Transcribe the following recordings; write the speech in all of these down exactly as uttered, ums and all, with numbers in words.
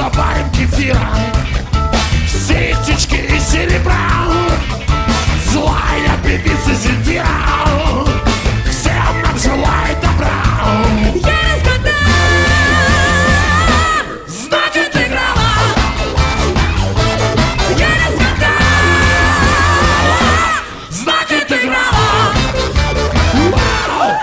запарим кефира, ситечки и серебра. Злая певица Земфира всем нам желает добра. Я разгадала, Значит, играла. я разгадала. Значит, играла. Вау!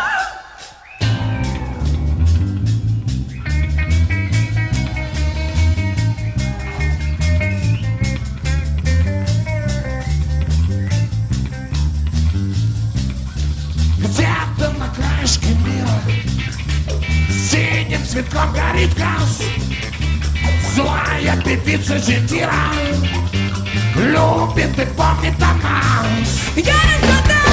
Где-то на краешке мира синим цветком горит газ. Злая певица Земфира любит и помнит о нас. Я разгадала.